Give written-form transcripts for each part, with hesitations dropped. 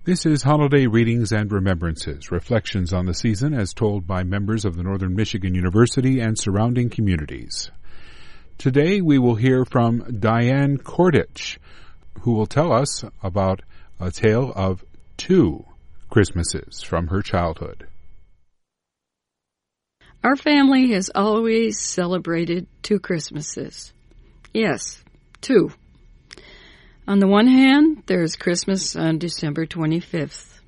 This is Holiday Readings and Remembrances, reflections on the season as told by members of the Northern Michigan University and surrounding communities. Today we will hear from Diane Kordich, who will tell us about a tale of 2 Christmases from her childhood. Our family has always celebrated 2 Christmases. Yes, 2. On the one hand, there's Christmas on December 25th.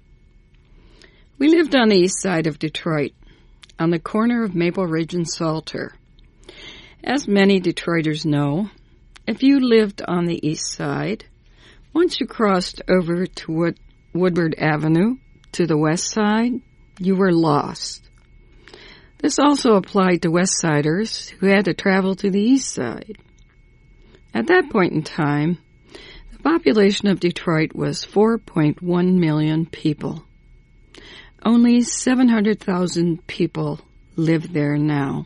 We lived on the east side of Detroit, on the corner of Maple Ridge and Salter. As many Detroiters know, if you lived on the east side, once you crossed over to Woodward Avenue to the west side, you were lost. This also applied to West Siders who had to travel to the east side. At that point in time, the population of Detroit was 4.1 million people. Only 700,000 people live there now.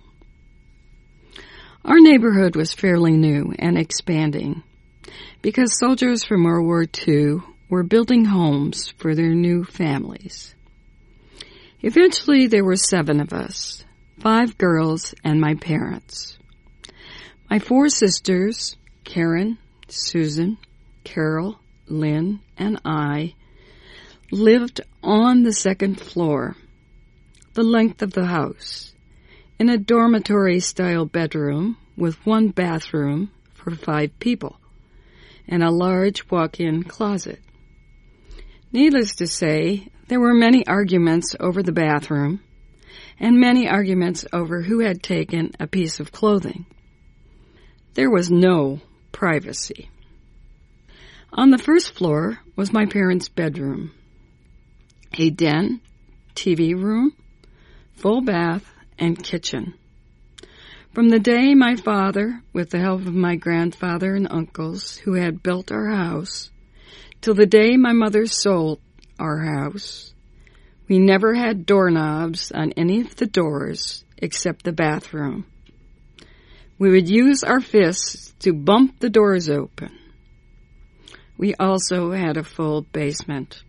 Our neighborhood was fairly new and expanding because soldiers from World War II were building homes for their new families. Eventually, there were 7 of us, 5 girls and my parents. My 4 sisters, Karen, Susan, Carol, Lynn, and I, lived on the 2nd floor, the length of the house, in a dormitory-style bedroom with 1 bathroom for 5 people, and a large walk-in closet. Needless to say, there were many arguments over the bathroom, and many arguments over who had taken a piece of clothing. There was no privacy. On the 1st floor was my parents' bedroom, a den, TV room, full bath, and kitchen. From the day my father, with the help of my grandfather and uncles who had built our house, till the day my mother sold our house, we never had doorknobs on any of the doors except the bathroom. We would use our fists to bump the doors open. We also had a full basement.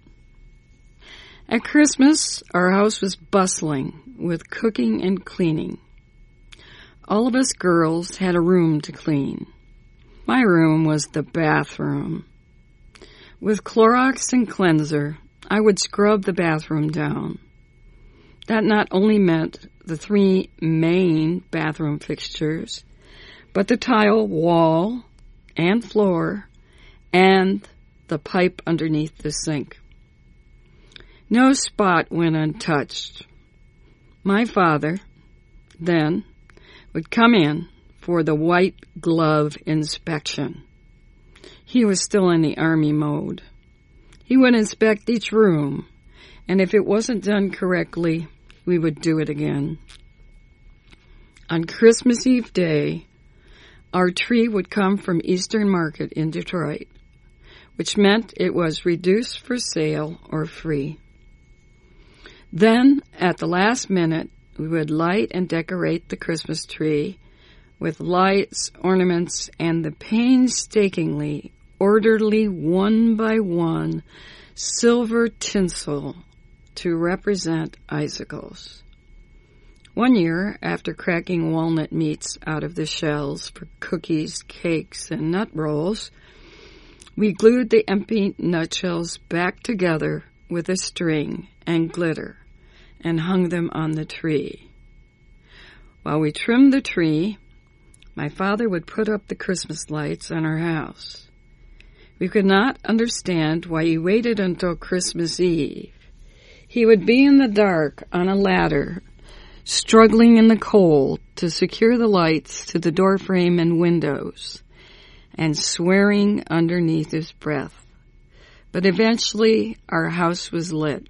At Christmas, our house was bustling with cooking and cleaning. All of us girls had a room to clean. My room was the bathroom. With Clorox and cleanser, I would scrub the bathroom down. That not only meant the 3 main bathroom fixtures, but the tile wall and floor and the pipe underneath the sink. No spot went untouched. My father, then, would come in for the white glove inspection. He was still in the Army mode. He would inspect each room, and if it wasn't done correctly, we would do it again. On Christmas Eve day, our tree would come from Eastern Market in Detroit, which meant it was reduced for sale or free. Then, at the last minute, we would light and decorate the Christmas tree with lights, ornaments, and the painstakingly orderly 1 by 1 silver tinsel to represent icicles. One year, after cracking walnut meats out of the shells for cookies, cakes, and nut rolls, we glued the empty nutshells back together with a string and glitter and hung them on the tree. While we trimmed the tree, my father would put up the Christmas lights on our house. We could not understand why he waited until Christmas Eve. He would be in the dark on a ladder, struggling in the cold to secure the lights to the doorframe and windows, and swearing underneath his breath. But eventually, our house was lit.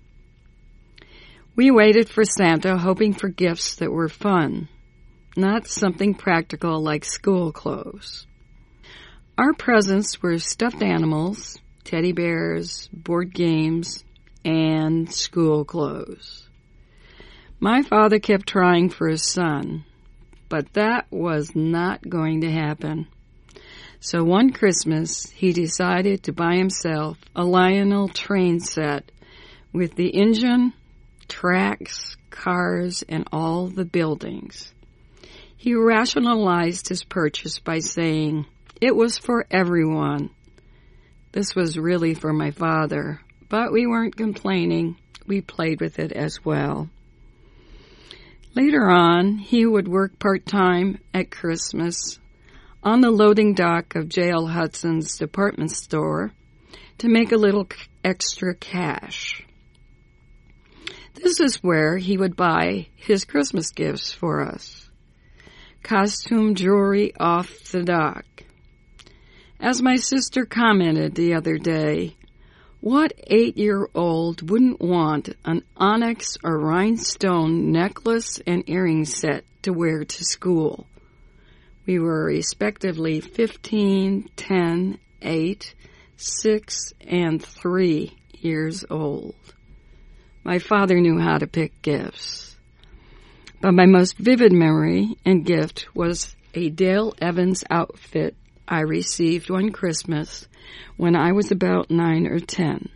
We waited for Santa, hoping for gifts that were fun, not something practical like school clothes. Our presents were stuffed animals, teddy bears, board games, and school clothes. My father kept trying for a son, but that was not going to happen. So one Christmas, he decided to buy himself a Lionel train set with the engine, tracks, cars, and all the buildings. He rationalized his purchase by saying it was for everyone. This was really for my father, but we weren't complaining. We played with it as well. Later on, he would work part-time at Christmas on the loading dock of J.L. Hudson's department store to make a little extra cash. This is where he would buy his Christmas gifts for us. Costume jewelry off the dock. As my sister commented the other day, what 8-year-old wouldn't want an onyx or rhinestone necklace and earring set to wear to school? We were respectively 15, 10, 8, 6, and 3 years old. My father knew how to pick gifts. But my most vivid memory and gift was a Dale Evans outfit I received one Christmas when I was about 9 or 10.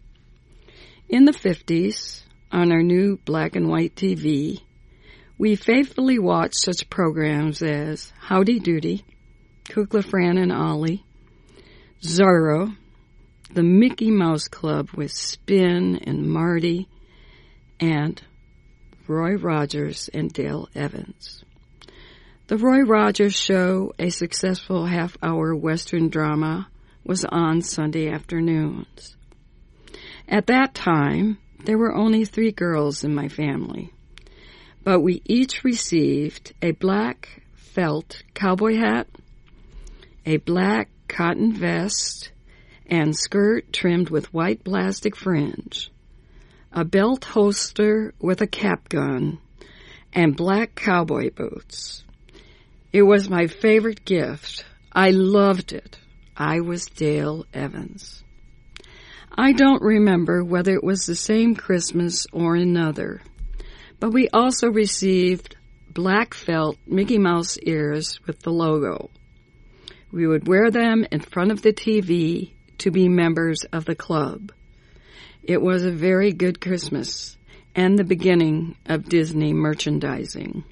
In the 50s, on our new black and white TV, we faithfully watched such programs as Howdy Doody, Kukla, Fran and Ollie, Zorro, the Mickey Mouse Club with Spin and Marty, and Roy Rogers and Dale Evans. The Roy Rogers Show, a successful half-hour Western drama, was on Sunday afternoons. At that time, there were only 3 girls in my family, but we each received a black felt cowboy hat, a black cotton vest, and skirt trimmed with white plastic fringe, a belt holster with a cap gun, and black cowboy boots. It was my favorite gift. I loved it. I was Dale Evans. I don't remember whether it was the same Christmas or another, but we also received black felt Mickey Mouse ears with the logo. We would wear them in front of the TV to be members of the club. It was a very good Christmas and the beginning of Disney merchandising.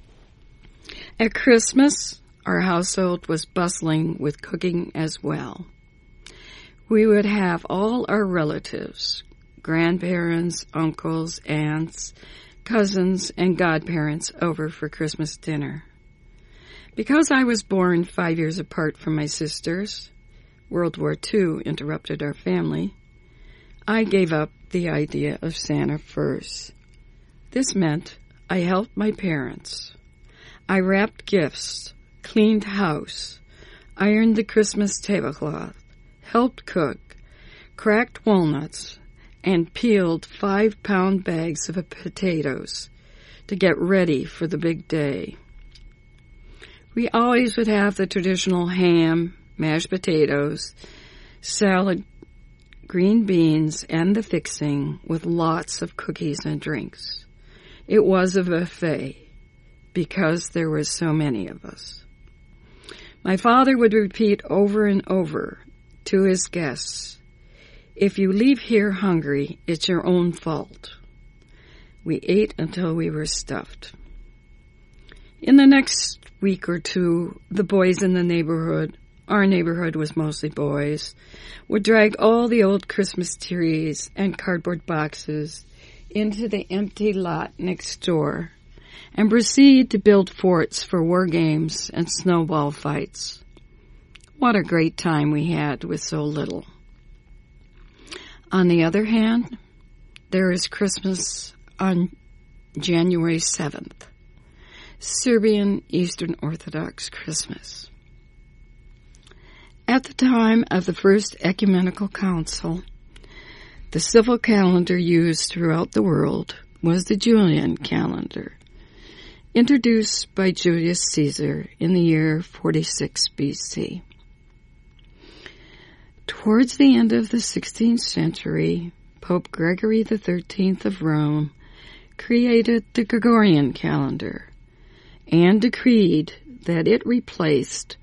At Christmas, our household was bustling with cooking as well. We would have all our relatives, grandparents, uncles, aunts, cousins, and godparents over for Christmas dinner. Because I was born 5 years apart from my sisters, World War II interrupted our family, I gave up the idea of Santa first. This meant I helped my parents. I wrapped gifts, cleaned house, ironed the Christmas tablecloth, helped cook, cracked walnuts, and peeled 5-pound bags of potatoes to get ready for the big day. We always would have the traditional ham, mashed potatoes, salad, green beans, and the fixing with lots of cookies and drinks. It was a buffet because there were so many of us. My father would repeat over and over to his guests, "If you leave here hungry, it's your own fault." We ate until we were stuffed. In the next week or two, the boys in the neighborhood, our neighborhood was mostly boys, would drag all the old Christmas trees and cardboard boxes into the empty lot next door and proceed to build forts for war games and snowball fights. What a great time we had with so little. On the other hand, there is Christmas on January 7th, Serbian Eastern Orthodox Christmas. At the time of the First Ecumenical Council, the civil calendar used throughout the world was the Julian calendar, introduced by Julius Caesar in the year 46 BC. Towards the end of the 16th century, Pope Gregory XIII of Rome created the Gregorian calendar and decreed that it replaced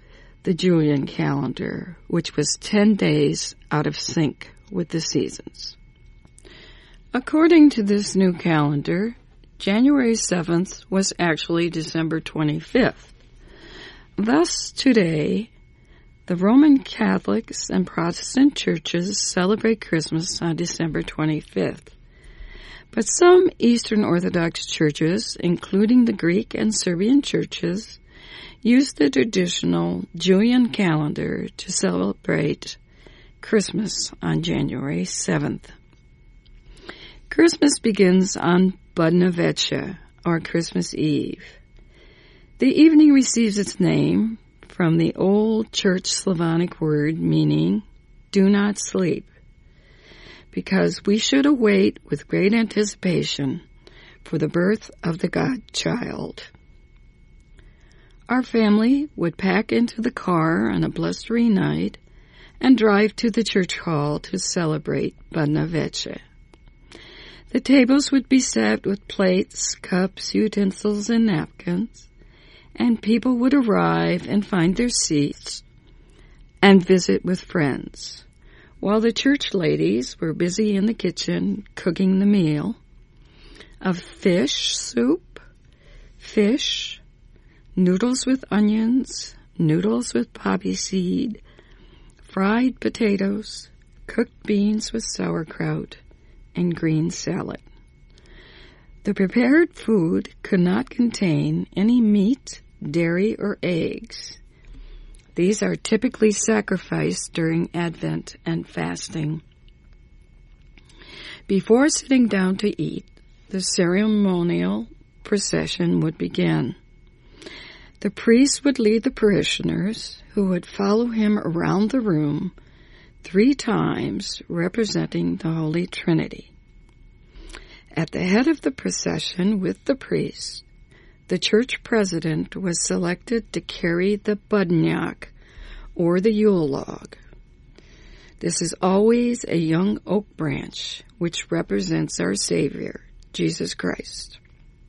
the Julian calendar, which was 10 days out of sync with the seasons. According to this new calendar, January 7th was actually December 25th. Thus, today, the Roman Catholics and Protestant churches celebrate Christmas on December 25th. But some Eastern Orthodox churches, including the Greek and Serbian churches, use the traditional Julian calendar to celebrate Christmas on January 7th. Christmas begins on Badnja Večer, or Christmas Eve. The evening receives its name from the Old Church Slavonic word meaning do not sleep, because we should await with great anticipation for the birth of the God-child. Our family would pack into the car on a blustery night and drive to the church hall to celebrate Badnja Večer. The tables would be set with plates, cups, utensils, and napkins, and people would arrive and find their seats and visit with friends, while the church ladies were busy in the kitchen cooking the meal of fish soup, fish, noodles with onions, noodles with poppy seed, fried potatoes, cooked beans with sauerkraut, and green salad. The prepared food could not contain any meat, dairy, or eggs. These are typically sacrificed during Advent and fasting. Before sitting down to eat, the ceremonial procession would begin. The priest would lead the parishioners, who would follow him around the room 3 times, representing the Holy Trinity. At the head of the procession with the priest, the church president was selected to carry the budniak, or the Yule log. This is always a young oak branch, which represents our Savior, Jesus Christ.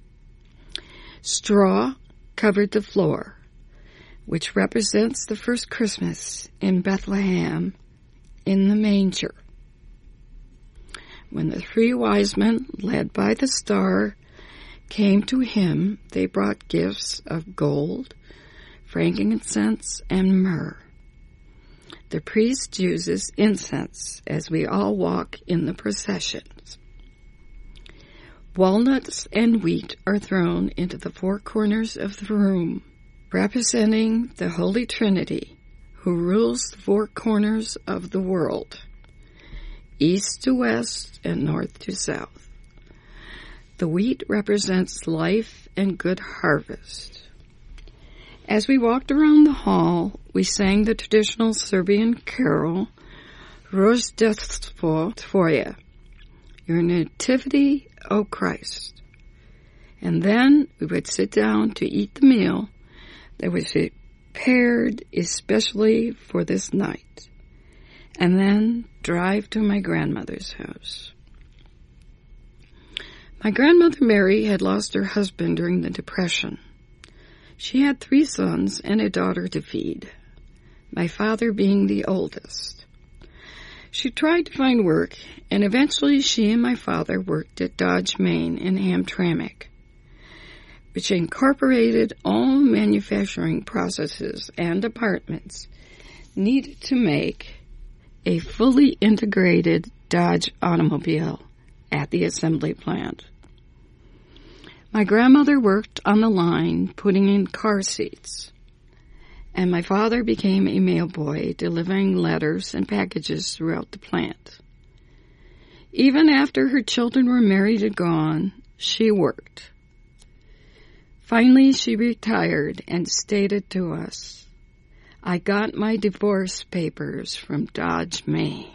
Straw covered the floor, which represents the first Christmas in Bethlehem in the manger. When the 3 wise men, led by the star, came to him, they brought gifts of gold, frankincense, and myrrh. The priest uses incense as we all walk in the processions. Walnuts and wheat are thrown into the 4 corners of the room, representing the Holy Trinity, who rules the 4 corners of the world, east to west and north to south. The wheat represents life and good harvest. As we walked around the hall, we sang the traditional Serbian carol, Rojdestvo Tvoje, Your Nativity, O Christ. And then we would sit down to eat the meal that was prepared especially for this night, and then drive to my grandmother's house. My grandmother Mary had lost her husband during the Depression. She had 3 sons and a daughter to feed, my father being the oldest. She tried to find work, and eventually she and my father worked at Dodge, Main in Hamtramck, which incorporated all manufacturing processes and departments needed to make a fully integrated Dodge automobile at the assembly plant. My grandmother worked on the line putting in car seats, and my father became a mailboy delivering letters and packages throughout the plant. Even after her children were married and gone, she worked. Finally, she retired and stated to us, "I got my divorce papers from Dodge, Maine."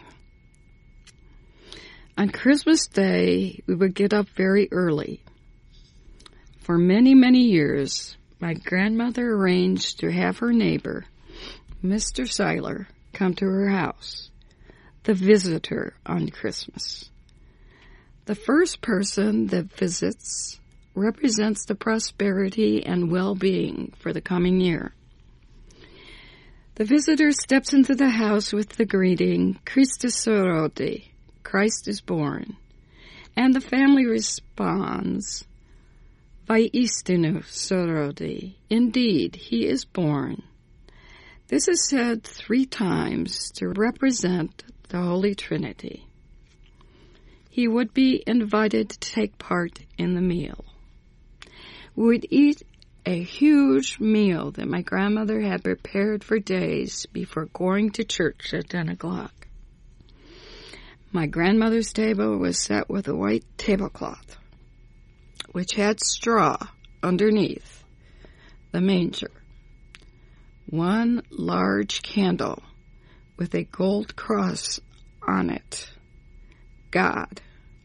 On Christmas Day, we would get up very early. For many, many years, my grandmother arranged to have her neighbor, Mr. Seiler, come to her house, the visitor on Christmas. The first person that visits represents the prosperity and well-being for the coming year. The visitor steps into the house with the greeting, Christus sorodi, Christ is born. And the family responds, Vaistinu sorodi, indeed, he is born. This is said 3 times to represent the Holy Trinity. He would be invited to take part in the meal. We would eat a huge meal that my grandmother had prepared for days before going to church at 10 o'clock. My grandmother's table was set with a white tablecloth, which had straw underneath the manger. 1 large candle with a gold cross on it, God.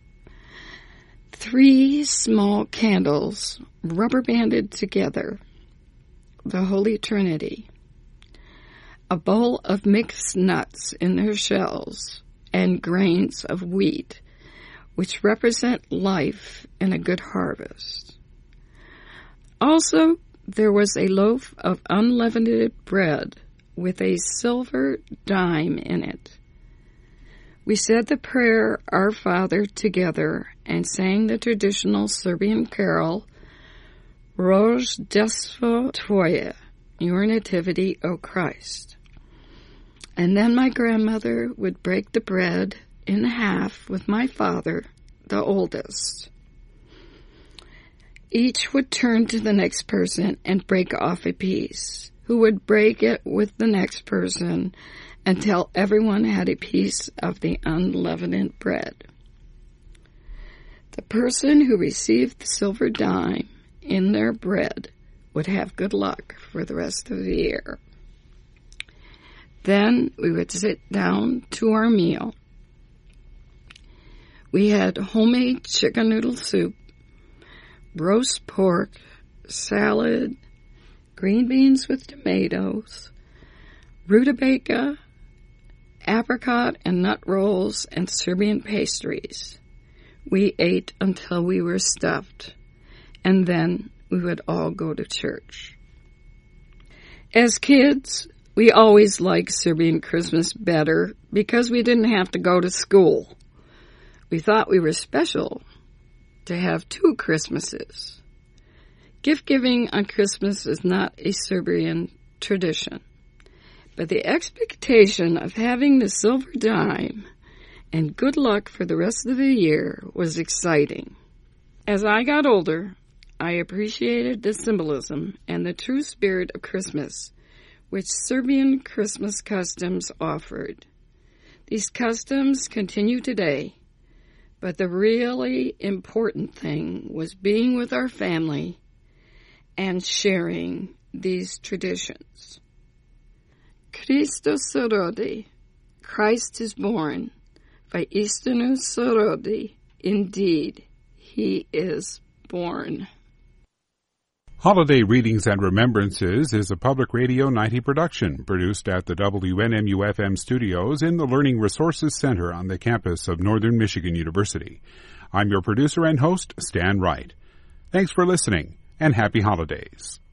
3 small candles rubber banded together, the Holy Trinity. A bowl of mixed nuts in their shells and grains of wheat, which represent life and a good harvest. Also, there was a loaf of unleavened bread with a silver dime in it. We said the prayer, Our Father, together and sang the traditional Serbian carol, Rojdestvo Tvoje, Your Nativity, O Christ. And then my grandmother would break the bread in half with my father, the oldest. Each would turn to the next person and break off a piece, who would break it with the next person until everyone had a piece of the unleavened bread. The person who received the silver dime in their bread would have good luck for the rest of the year. Then we would sit down to our meal. We had homemade chicken noodle soup, roast pork, salad, green beans with tomatoes, rutabaga, apricot and nut rolls, and Serbian pastries. We ate until we were stuffed, and then we would all go to church. As kids, we always liked Serbian Christmas better because we didn't have to go to school. We thought we were special to have 2 Christmases. Gift-giving on Christmas is not a Serbian tradition, but the expectation of having the silver dime and good luck for the rest of the year was exciting. As I got older, I appreciated the symbolism and the true spirit of Christmas, which Serbian Christmas customs offered. These customs continue today, but the really important thing was being with our family and sharing these traditions. Christos sorodi, Christ is born. Vaistinu sorodi, indeed, he is born. Holiday Readings and Remembrances is a Public Radio 90 production produced at the WNMU-FM studios in the Learning Resources Center on the campus of Northern Michigan University. I'm your producer and host, Stan Wright. Thanks for listening, and happy holidays.